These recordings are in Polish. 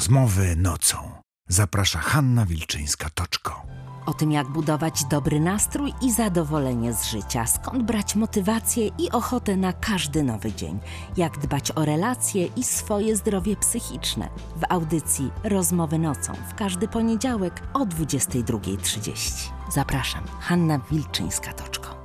Rozmowy nocą. Zaprasza Hanna Wilczyńska-Toczko. O tym, jak budować dobry nastrój i zadowolenie z życia, skąd brać motywację i ochotę na każdy nowy dzień, jak dbać o relacje i swoje zdrowie psychiczne. W audycji Rozmowy nocą w każdy poniedziałek o 22:30. Zapraszam, Hanna Wilczyńska-Toczko.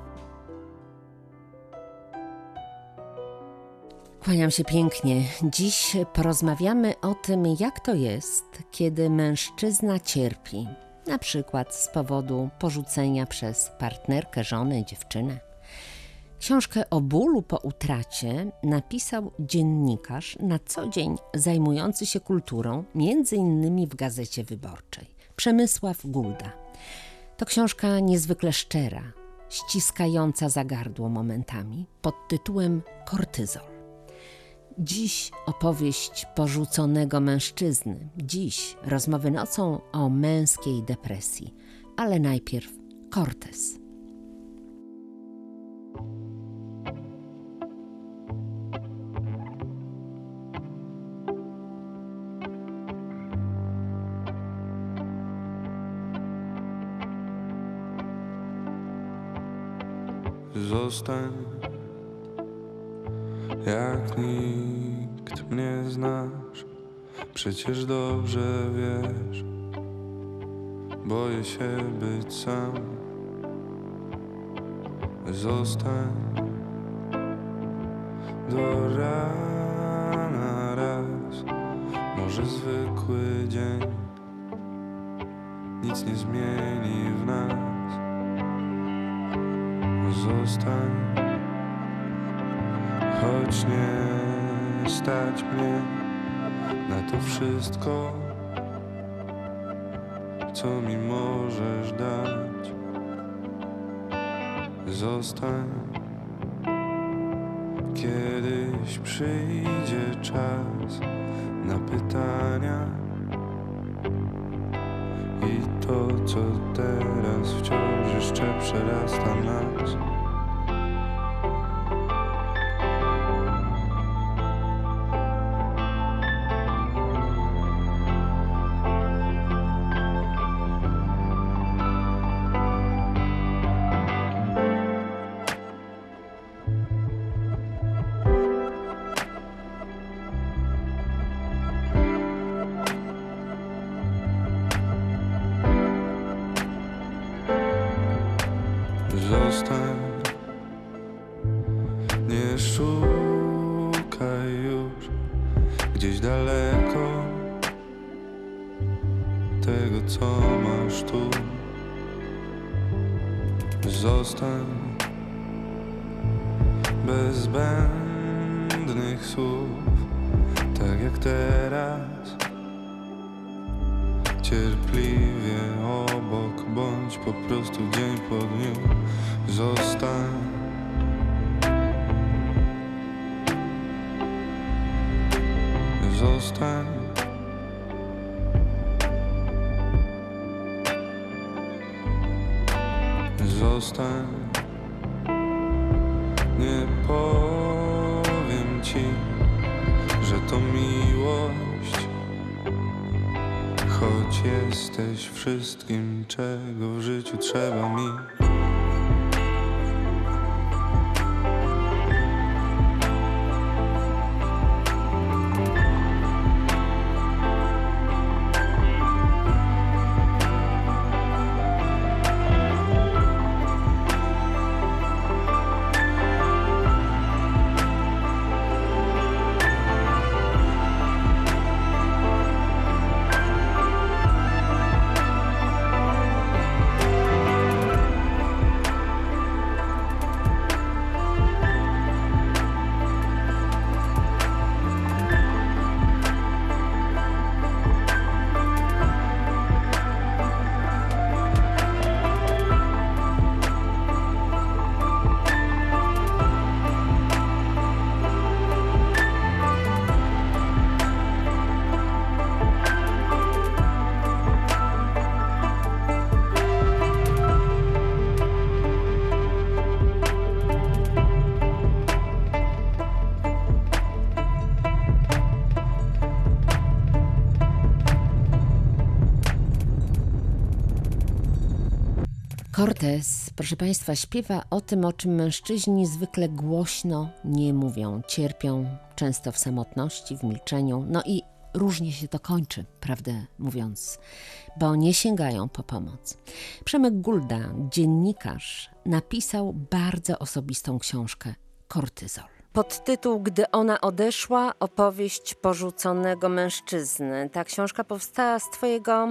Kłaniam się pięknie. Dziś porozmawiamy o tym, jak to jest, kiedy mężczyzna cierpi. Na przykład z powodu porzucenia przez partnerkę, żonę, dziewczynę. Książkę o bólu po utracie napisał dziennikarz na co dzień zajmujący się kulturą, między innymi w Gazecie Wyborczej, Przemysław Gulda. To książka niezwykle szczera, ściskająca za gardło momentami, pod tytułem Kortyzol. Dziś opowieść porzuconego mężczyzny. Dziś rozmowy nocą o męskiej depresji. Ale najpierw Cortez. Zostań, jak nikt mnie znasz, przecież dobrze wiesz. Boję się być sam. Zostań do rana raz, może zwykły dzień nic nie zmieni w nas. Zostań, choć nie stać mnie na to wszystko, co mi możesz dać. Zostań, kiedyś przyjdzie czas na pytania i to, co teraz wciąż jeszcze przerasta nas. Zostań, nie szukaj już gdzieś daleko tego, co masz tu. Zostań bez zbędnych słów, tak jak teraz. Cierpliwie obok, bądź po prostu dzień po dniu. Zostań, zostań, zostań. Nie powiem ci, że to miłość, choć jesteś wszystkim, czego w życiu trzeba mi. Cortez, proszę Państwa, śpiewa o tym, o czym mężczyźni zwykle głośno nie mówią. Cierpią często w samotności, w milczeniu, no i różnie się to kończy, prawdę mówiąc, bo nie sięgają po pomoc. Przemek Gulda, dziennikarz, napisał bardzo osobistą książkę Kortyzol. Podtytuł Gdy ona odeszła, opowieść porzuconego mężczyzny. Ta książka powstała z Twojego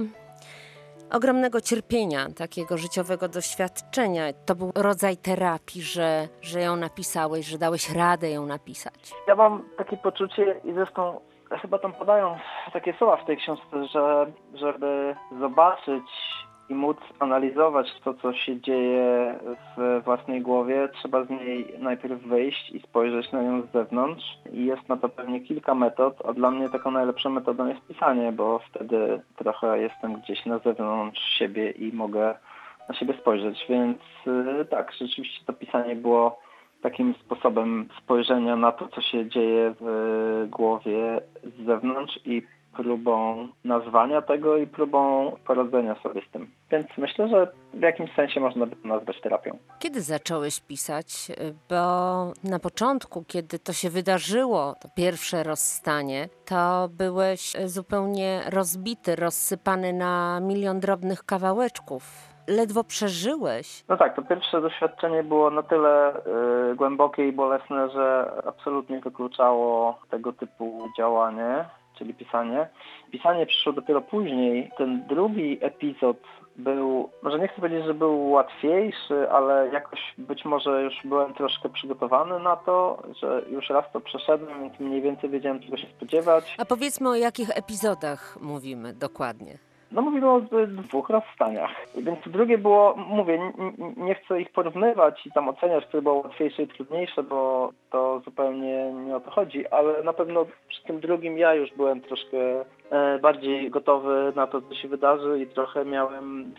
ogromnego cierpienia, takiego życiowego doświadczenia. To był rodzaj terapii, że ją napisałeś, że dałeś radę ją napisać. Ja mam takie poczucie i zresztą chyba tam podają takie słowa w tej książce, że żeby zobaczyć i móc analizować to, co się dzieje w własnej głowie, trzeba z niej najpierw wyjść i spojrzeć na nią z zewnątrz. I jest na to pewnie kilka metod, a dla mnie taką najlepszą metodą jest pisanie, bo wtedy trochę jestem gdzieś na zewnątrz siebie i mogę na siebie spojrzeć. Więc tak, rzeczywiście to pisanie było takim sposobem spojrzenia na to, co się dzieje w głowie z zewnątrz i próbą nazwania tego i próbą poradzenia sobie z tym. Więc myślę, że w jakimś sensie można by to nazwać terapią. Kiedy zacząłeś pisać? Bo na początku, kiedy to się wydarzyło, to pierwsze rozstanie, to byłeś zupełnie rozbity, rozsypany na milion drobnych kawałeczków. Ledwo przeżyłeś. No tak, to pierwsze doświadczenie było na tyle głębokie i bolesne, że absolutnie wykluczało tego typu działanie, czyli pisanie. Pisanie przyszło dopiero później. Ten drugi epizod był, może nie chcę powiedzieć, że był łatwiejszy, ale jakoś być może już byłem troszkę przygotowany na to, że już raz to przeszedłem, więc mniej więcej wiedziałem, czego się spodziewać. A powiedzmy, o jakich epizodach mówimy dokładnie? No mówimy o 2 rozstaniach. Więc drugie było, mówię, nie chcę ich porównywać i tam oceniać, które było łatwiejsze i trudniejsze, bo to zupełnie nie o to chodzi, ale na pewno przy tym drugim ja już byłem troszkę bardziej gotowy na to, co się wydarzy i trochę miałem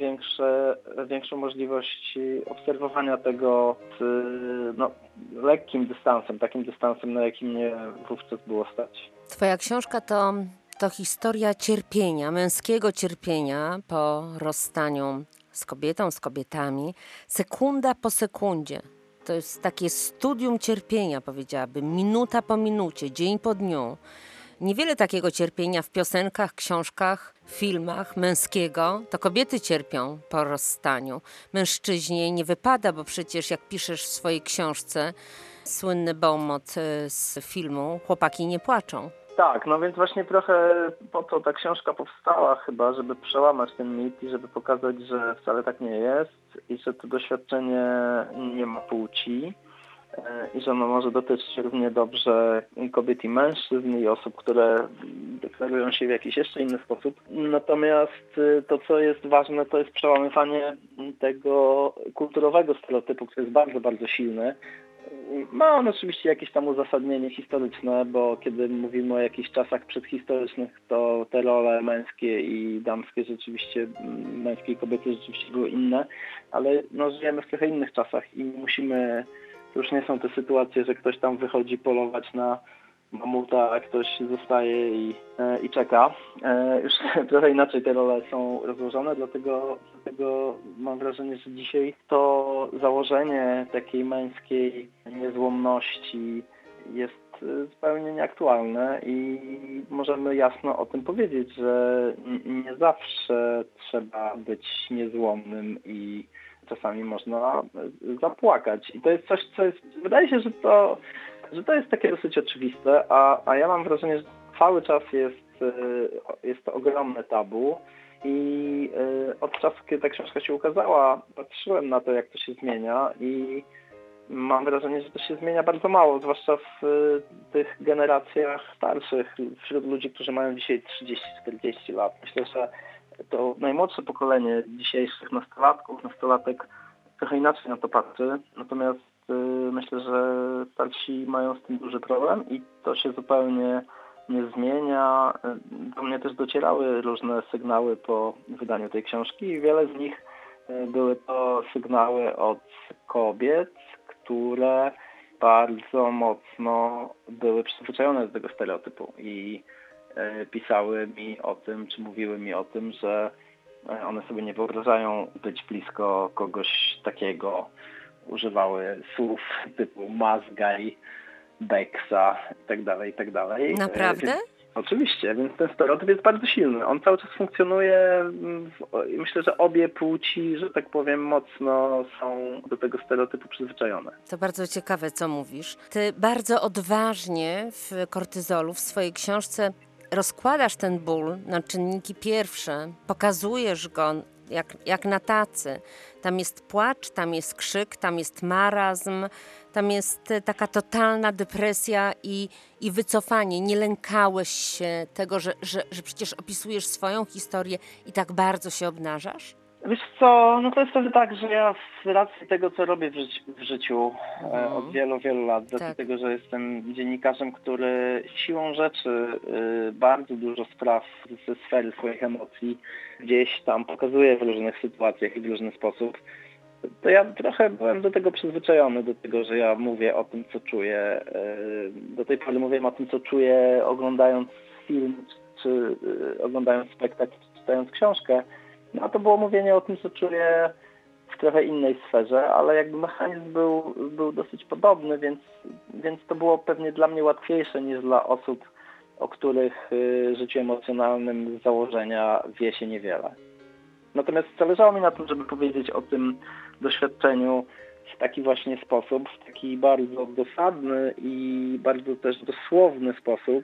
większą możliwość obserwowania tego z lekkim dystansem, takim dystansem, na jakim mnie wówczas było stać. Twoja książka to historia cierpienia, męskiego cierpienia po rozstaniu z kobietą, z kobietami, sekunda po sekundzie. To jest takie studium cierpienia, powiedziałabym, minuta po minucie, dzień po dniu. Niewiele takiego cierpienia w piosenkach, książkach, filmach męskiego. To kobiety cierpią po rozstaniu. Mężczyźnie nie wypada, bo przecież jak piszesz w swojej książce, słynny Beaumont z filmu, chłopaki nie płaczą. Tak, no więc właśnie trochę po to ta książka powstała chyba, żeby przełamać ten mit i żeby pokazać, że wcale tak nie jest i że to doświadczenie nie ma płci i że ono może dotyczyć równie dobrze kobiet i mężczyzn i osób, które deklarują się w jakiś jeszcze inny sposób. Natomiast to, co jest ważne, to jest przełamywanie tego kulturowego stereotypu, który jest bardzo, bardzo silny. Ma on oczywiście jakieś tam uzasadnienie historyczne, bo kiedy mówimy o jakichś czasach przedhistorycznych, to te role męskie i damskie rzeczywiście, męskie i kobiety rzeczywiście były inne, ale żyjemy w trochę innych czasach i musimy, to już nie są te sytuacje, że ktoś tam wychodzi polować na mamuta, a ktoś zostaje i czeka. Już trochę inaczej te role są rozłożone, dlatego mam wrażenie, że dzisiaj to założenie takiej męskiej niezłomności jest zupełnie nieaktualne i możemy jasno o tym powiedzieć, że nie zawsze trzeba być niezłomnym i czasami można zapłakać. I to jest coś, co jest, wydaje się, że to jest takie dosyć oczywiste, a ja mam wrażenie, że cały czas jest to ogromne tabu i od czasu, kiedy ta książka się ukazała, patrzyłem na to, jak to się zmienia i mam wrażenie, że to się zmienia bardzo mało, zwłaszcza w tych generacjach starszych, wśród ludzi, którzy mają dzisiaj 30-40 lat. Myślę, że to najmłodsze pokolenie dzisiejszych nastolatek trochę inaczej na to patrzy, natomiast myślę, że starsi mają z tym duży problem i to się zupełnie nie zmienia. Do mnie też docierały różne sygnały po wydaniu tej książki i wiele z nich były to sygnały od kobiet, które bardzo mocno były przyzwyczajone do tego stereotypu i pisały mi o tym, czy mówiły mi o tym, że One sobie nie wyobrażają być blisko kogoś takiego. Używały słów typu mazgaj, beksa itd. Naprawdę? Oczywiście, więc ten stereotyp jest bardzo silny. On cały czas funkcjonuje i myślę, że obie płci, że tak powiem, mocno są do tego stereotypu przyzwyczajone. To bardzo ciekawe, co mówisz. Ty bardzo odważnie w Kortyzolu, w swojej książce, rozkładasz ten ból na czynniki pierwsze, pokazujesz go jak na tacy. Tam jest płacz, tam jest krzyk, tam jest marazm, tam jest taka totalna depresja i wycofanie. Nie lękałeś się tego, że przecież opisujesz swoją historię i tak bardzo się obnażasz? Wiesz co, no to jest wtedy tak, że ja z racji tego, co robię w życiu od wielu, wielu lat, z racji tego, że jestem dziennikarzem, który siłą rzeczy bardzo dużo spraw ze sfery swoich emocji gdzieś tam pokazuje w różnych sytuacjach i w różny sposób, to ja trochę byłem do tego przyzwyczajony, do tego, że ja mówię o tym, co czuję. Do tej pory mówiłem o tym, co czuję oglądając film, czy oglądając spektakl, czy czytając książkę. No to było mówienie o tym, co czuję w trochę innej sferze, ale jakby mechanizm był dosyć podobny, więc to było pewnie dla mnie łatwiejsze niż dla osób, o których życiu emocjonalnym z założenia wie się niewiele. Natomiast zależało mi na tym, żeby powiedzieć o tym doświadczeniu w taki właśnie sposób, w taki bardzo dosadny i bardzo też dosłowny sposób.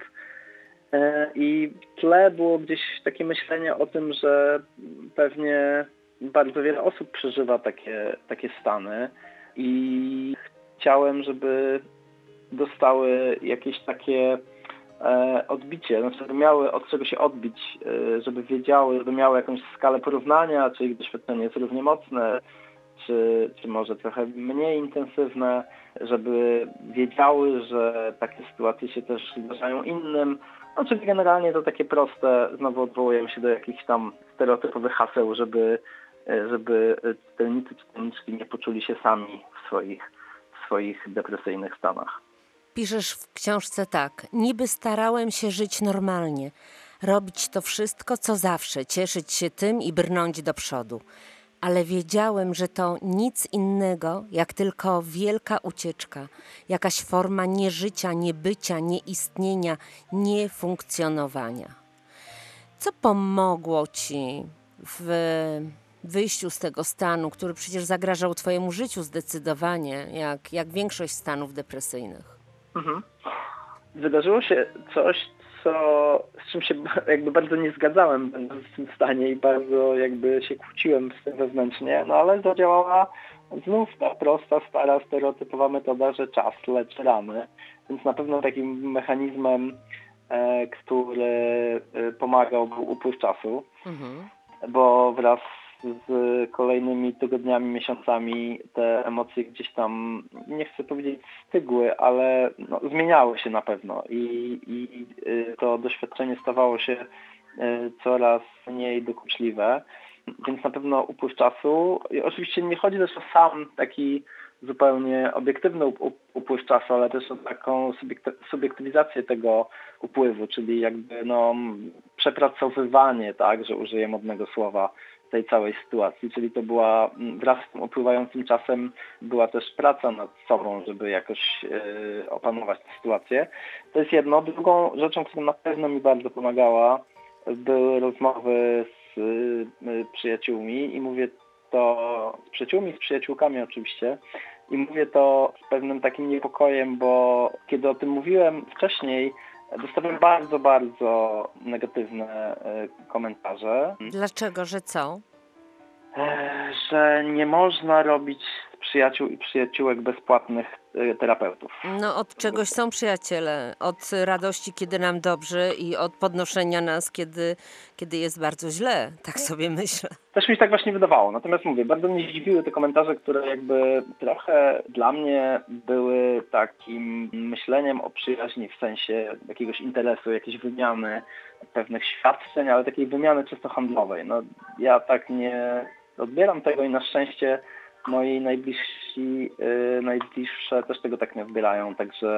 I w tle było gdzieś takie myślenie o tym, że pewnie bardzo wiele osób przeżywa takie stany i chciałem, żeby dostały jakieś takie odbicie, znaczy żeby miały od czego się odbić, żeby wiedziały, żeby miały jakąś skalę porównania, czy ich doświadczenie jest równie mocne, czy może trochę mniej intensywne, żeby wiedziały, że takie sytuacje się też zdarzają innym. No, czyli generalnie to takie proste, znowu odwołujemy się do jakichś tam stereotypowych haseł, żeby czytelnicy, czytelniczki nie poczuli się sami w swoich depresyjnych stanach. Piszesz w książce tak: niby starałem się żyć normalnie, robić to wszystko, co zawsze, cieszyć się tym i brnąć do przodu. Ale wiedziałem, że to nic innego, jak tylko wielka ucieczka, jakaś forma nieżycia, niebycia, nieistnienia, niefunkcjonowania. Co pomogło ci w wyjściu z tego stanu, który przecież zagrażał twojemu życiu zdecydowanie, jak większość stanów depresyjnych? Mhm. Wydarzyło się coś, z czym się jakby bardzo nie zgadzałem będąc w tym stanie i bardzo jakby się kłóciłem z tym wewnętrznie, no ale zadziałała znów ta prosta, stara, stereotypowa metoda, że czas leczy rany. Więc na pewno takim mechanizmem, który pomagał, był upływ czasu, bo wraz z kolejnymi tygodniami, miesiącami te emocje gdzieś tam, nie chcę powiedzieć stygły, ale no, zmieniały się na pewno i to doświadczenie stawało się coraz mniej dokuczliwe, więc na pewno upływ czasu. I oczywiście nie chodzi też o sam taki zupełnie obiektywny upływ czasu, ale też o taką subiektywizację tego upływu, czyli jakby no, przepracowywanie, tak, że użyję modnego słowa, tej całej sytuacji, czyli to była wraz z tym upływającym czasem była też praca nad sobą, żeby jakoś opanować tę sytuację. To jest jedno. Drugą rzeczą, która na pewno mi bardzo pomagała, były rozmowy z przyjaciółmi i mówię to z przyjaciółmi, z przyjaciółkami oczywiście i mówię to z pewnym takim niepokojem, bo kiedy o tym mówiłem wcześniej, dostałem bardzo, bardzo negatywne komentarze. Dlaczego? Że co? Że nie można robić z przyjaciół i przyjaciółek bezpłatnych terapeutów. No od czegoś są przyjaciele. Od radości, kiedy nam dobrze i od podnoszenia nas, kiedy jest bardzo źle. Tak sobie myślę. Też mi się tak właśnie wydawało. Natomiast mówię, bardzo mnie zdziwiły te komentarze, które jakby trochę dla mnie były takim myśleniem o przyjaźni w sensie jakiegoś interesu, jakiejś wymiany pewnych świadczeń, ale takiej wymiany czysto handlowej. No, ja tak nie odbieram tego i na szczęście moi najbliższe też tego tak nie odbierają, także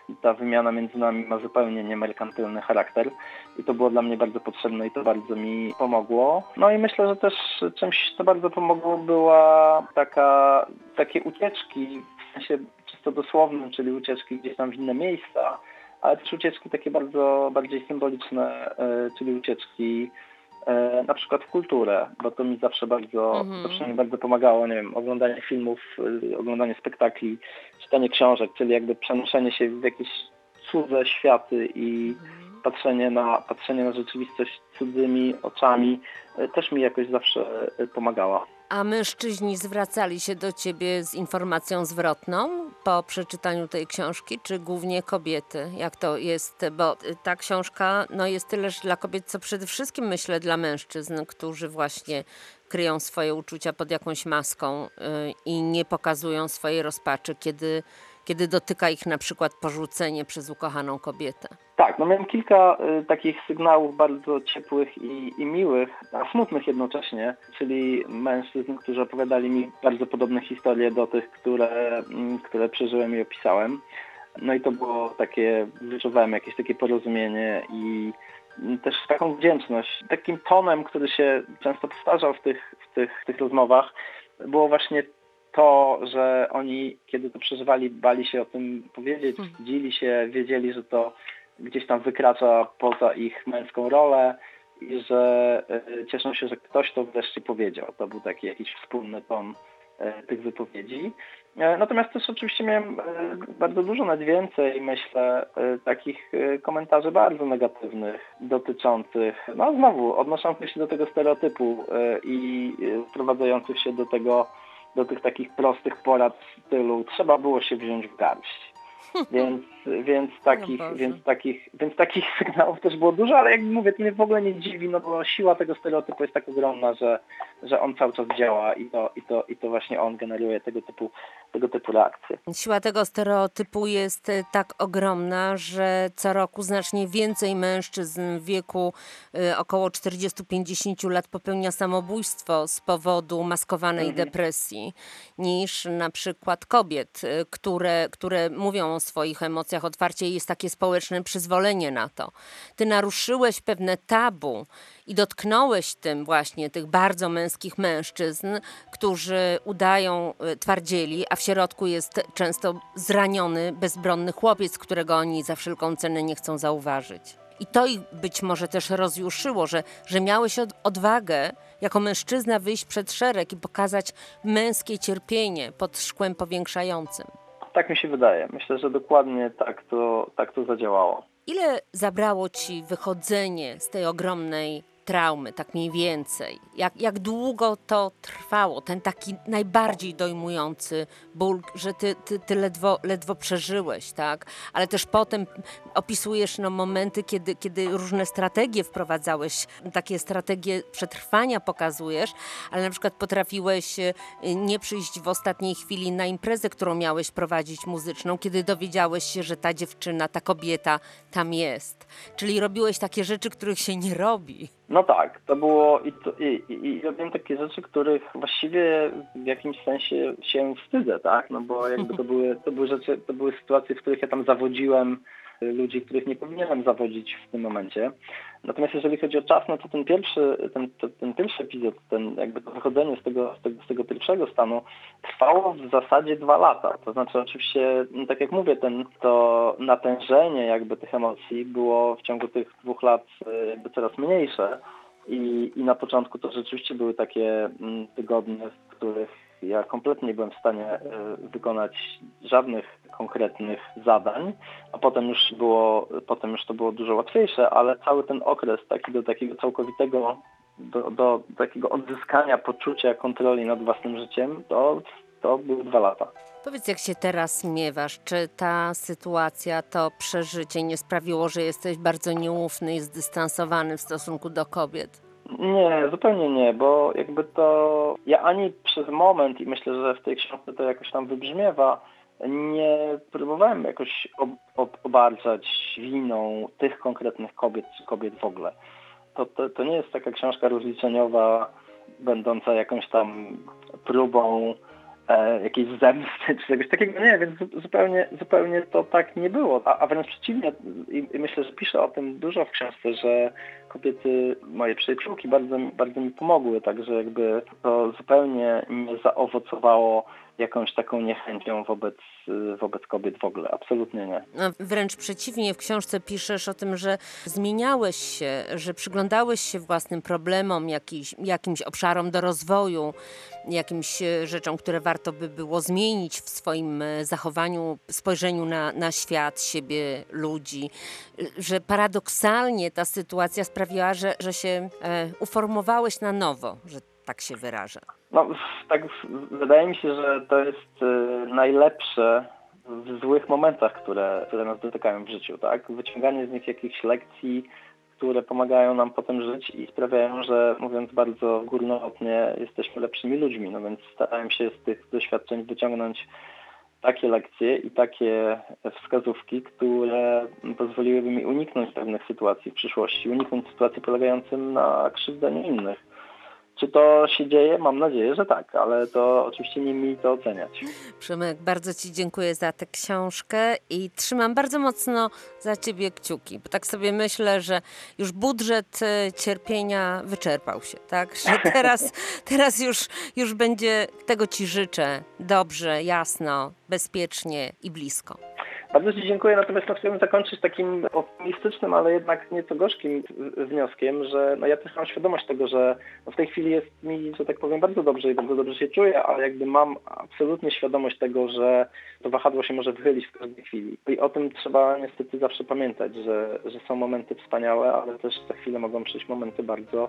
ta wymiana między nami ma zupełnie niemerkantylny charakter i to było dla mnie bardzo potrzebne i to bardzo mi pomogło. No i myślę, że też czymś, co bardzo pomogło, była takie ucieczki, w sensie czysto dosłownym, czyli ucieczki gdzieś tam w inne miejsca, ale też ucieczki takie bardziej symboliczne, czyli ucieczki na przykład w kulturę, bo to mi zawsze mi bardzo pomagało, nie wiem, oglądanie filmów, oglądanie spektakli, czytanie książek, czyli jakby przenoszenie się w jakieś cudze światy i patrzenie na rzeczywistość cudzymi oczami też mi jakoś zawsze pomagała. A mężczyźni zwracali się do ciebie z informacją zwrotną po przeczytaniu tej książki, czy głównie kobiety? Jak to jest? Bo ta książka jest tyleż dla kobiet, co przede wszystkim myślę dla mężczyzn, którzy właśnie kryją swoje uczucia pod jakąś maską i nie pokazują swojej rozpaczy, kiedy dotyka ich na przykład porzucenie przez ukochaną kobietę. Tak, miałem kilka takich sygnałów bardzo ciepłych i miłych, a smutnych jednocześnie, czyli mężczyzn, którzy opowiadali mi bardzo podobne historie do tych, które przeżyłem i opisałem. No i to było takie, wyczuwałem jakieś takie porozumienie i też taką wdzięczność. Takim tonem, który się często powtarzał w tych rozmowach, było właśnie to, że oni, kiedy to przeżywali, bali się o tym powiedzieć, wstydzili się, wiedzieli, że to gdzieś tam wykracza poza ich męską rolę i że cieszą się, że ktoś to wreszcie powiedział. To był taki jakiś wspólny ton tych wypowiedzi. Natomiast też oczywiście miałem bardzo dużo, nawet więcej, myślę, takich komentarzy bardzo negatywnych, dotyczących, znowu odnoszących się do tego stereotypu i wprowadzających się do tych takich prostych porad w stylu trzeba było się wziąć w garść. Więc takich sygnałów też było dużo, ale jak mówię, to mnie w ogóle nie dziwi, bo siła tego stereotypu jest tak ogromna, że on cały czas działa i to właśnie on generuje tego typu reakcje. Siła tego stereotypu jest tak ogromna, że co roku znacznie więcej mężczyzn w wieku około 40-50 lat popełnia samobójstwo z powodu maskowanej depresji niż na przykład kobiet, które mówią o swoich emocjach otwarcie i jest takie społeczne przyzwolenie na to. Ty naruszyłeś pewne tabu i dotknąłeś tym właśnie tych bardzo męskich mężczyzn, którzy udają twardzieli, a w środku jest często zraniony, bezbronny chłopiec, którego oni za wszelką cenę nie chcą zauważyć. I to ich być może też rozjuszyło, że miałeś odwagę jako mężczyzna wyjść przed szereg i pokazać męskie cierpienie pod szkłem powiększającym. Tak mi się wydaje. Myślę, że dokładnie tak to zadziałało. Ile zabrało ci wychodzenie z tej ogromnej traumy, tak mniej więcej? Jak długo to trwało? Ten taki najbardziej dojmujący ból, że ty ledwo przeżyłeś, tak? Ale też potem opisujesz momenty, kiedy różne strategie wprowadzałeś, takie strategie przetrwania pokazujesz, ale na przykład potrafiłeś nie przyjść w ostatniej chwili na imprezę, którą miałeś prowadzić muzyczną, kiedy dowiedziałeś się, że ta dziewczyna, ta kobieta tam jest. Czyli robiłeś takie rzeczy, których się nie robi. No tak, to było i robiłem takie rzeczy, których właściwie w jakimś sensie się wstydzę, tak? Bo jakby to były sytuacje, w których ja tam zawodziłem ludzi, których nie powinienem zawodzić w tym momencie. Natomiast jeżeli chodzi o czas, to ten pierwszy epizod, jakby to wychodzenie z tego pierwszego stanu trwało w zasadzie 2 lata. To znaczy oczywiście, tak jak mówię, to natężenie jakby tych emocji było w ciągu tych 2 lat jakby coraz mniejsze i na początku to rzeczywiście były takie tygodnie, w których ja kompletnie nie byłem w stanie wykonać żadnych konkretnych zadań, a potem już to było dużo łatwiejsze, ale cały ten okres do takiego całkowitego, do takiego odzyskania poczucia kontroli nad własnym życiem, to były 2 lata. Powiedz, jak się teraz miewasz? Czy ta sytuacja, to przeżycie nie sprawiło, że jesteś bardzo nieufny i zdystansowany w stosunku do kobiet? Nie, zupełnie nie, bo jakby to ja ani przez moment, i myślę, że w tej książce to jakoś tam wybrzmiewa, nie próbowałem jakoś obarczać winą tych konkretnych kobiet czy kobiet w ogóle. To nie jest taka książka rozliczeniowa, będąca jakąś tam próbą jakiejś zemsty czy czegoś takiego. Nie, więc zupełnie to tak nie było. A wręcz przeciwnie, i myślę, że piszę o tym dużo w książce, że kobiety, moje przyjaciółki bardzo mi pomogły, także jakby to zupełnie nie zaowocowało jakąś taką niechęcią wobec kobiet w ogóle. Absolutnie nie. No, wręcz przeciwnie, w książce piszesz o tym, że zmieniałeś się, że przyglądałeś się własnym problemom, jakimś obszarom do rozwoju, jakimś rzeczom, które warto by było zmienić w swoim zachowaniu, spojrzeniu na świat, siebie, ludzi. Że paradoksalnie ta sytuacja sprawiła, że się uformowałeś na nowo, że tak się wyrażę. No, tak wydaje mi się, że to jest najlepsze w złych momentach, które nas dotykają w życiu, tak? Wyciąganie z nich jakichś lekcji, które pomagają nam potem żyć i sprawiają, że mówiąc bardzo górnolotnie, jesteśmy lepszymi ludźmi. No więc starałem się z tych doświadczeń wyciągnąć takie lekcje i takie wskazówki, które pozwoliłyby mi uniknąć pewnych sytuacji w przyszłości, uniknąć sytuacji polegających na krzywdzeniu innych. Czy to się dzieje? Mam nadzieję, że tak, ale to oczywiście nie mi to oceniać. Przemek, bardzo Ci dziękuję za tę książkę i trzymam bardzo mocno za Ciebie kciuki, bo tak sobie myślę, że już budżet cierpienia wyczerpał się, tak? Że teraz już będzie, tego Ci życzę, dobrze, jasno, bezpiecznie i blisko. Bardzo Ci dziękuję, natomiast chciałbym zakończyć takim optymistycznym, ale jednak nieco gorzkim wnioskiem, że ja też mam świadomość tego, że w tej chwili jest mi, że tak powiem, bardzo dobrze i bardzo dobrze się czuję, ale jakby mam absolutnie świadomość tego, że to wahadło się może wychylić w każdej chwili. I o tym trzeba niestety zawsze pamiętać, że są momenty wspaniałe, ale też za chwilę mogą przyjść momenty bardzo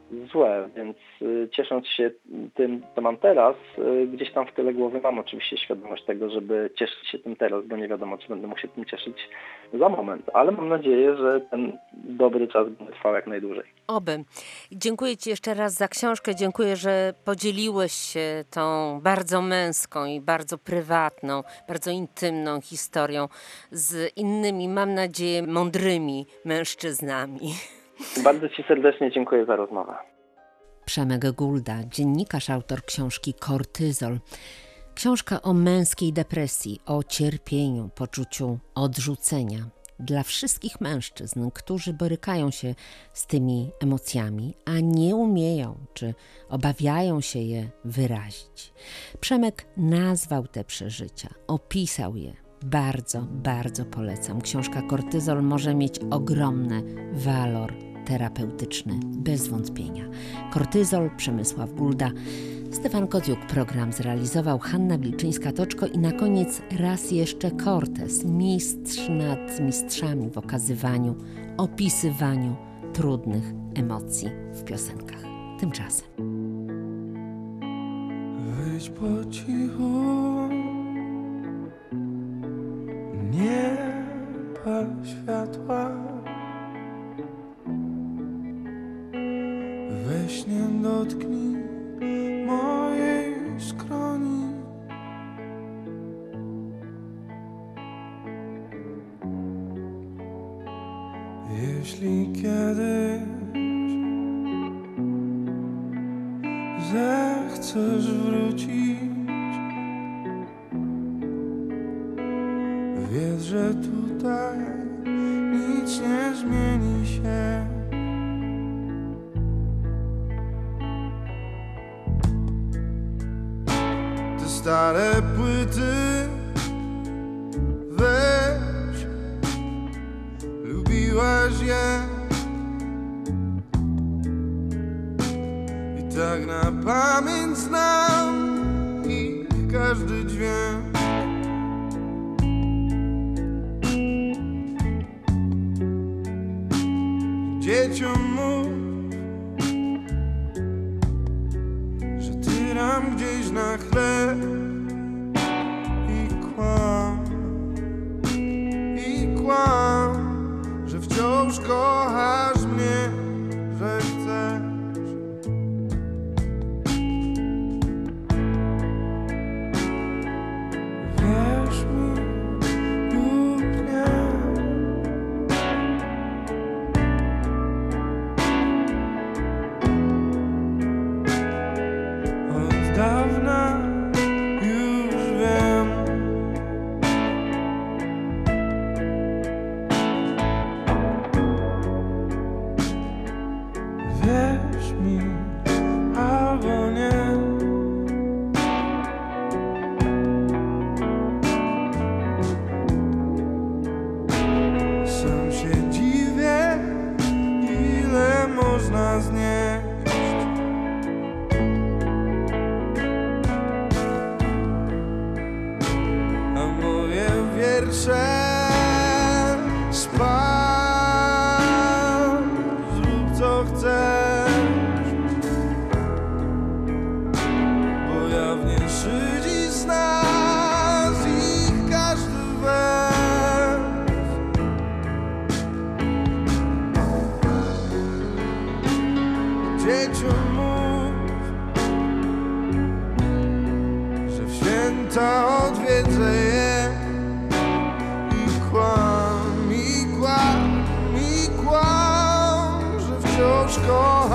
złe, więc ciesząc się tym, co mam teraz, gdzieś tam w tyle głowy mam oczywiście świadomość tego, żeby cieszyć się tym teraz, bo nie wiadomo, czy będę mógł się tym cieszyć za moment, ale mam nadzieję, że ten dobry czas będzie trwał jak najdłużej. Oby. Dziękuję Ci jeszcze raz za książkę, dziękuję, że podzieliłeś się tą bardzo męską i bardzo prywatną, bardzo intymną historią z innymi, mam nadzieję, mądrymi mężczyznami. Bardzo Ci serdecznie dziękuję za rozmowę. Przemek Gulda, dziennikarz, autor książki Kortyzol. Książka o męskiej depresji, o cierpieniu, poczuciu odrzucenia. Dla wszystkich mężczyzn, którzy borykają się z tymi emocjami, a nie umieją czy obawiają się je wyrazić. Przemek nazwał te przeżycia, opisał je. Bardzo polecam. Książka Kortyzol może mieć ogromny walor terapeutyczny, bez wątpienia. Kortyzol, Przemysław Gulda, Stefan Kodziuk. Program zrealizował Hanna Wilczyńska-Toczko i na koniec raz jeszcze Cortez, mistrz nad mistrzami w okazywaniu, opisywaniu trudnych emocji w piosenkach. Tymczasem. Wyjdź po cichu, nie pal światła, we śnie dotknij mojej skroni. Jeśli kiedyś zechcesz wrócić, wiedz, że tutaj nic nie zmieni się. Te stare płyty weź, lubiłaś je i tak na pamięć znam ich każdy dźwięk. Dzieciom mów, że ty nam gdzieś na chleb i kłam, że wciąż kochasz mnie, że chcesz. Wierz mi lub nie. Od dawna wierz mi albo nie. Sam się dziwię, ile można znieść. A moje wiersze spal, zrób co chcesz, bo jawnie szydzi z nas ich każdy wers. Dzieciom mów, że w święta odwiedzę je i kłam, że wciąż kocham.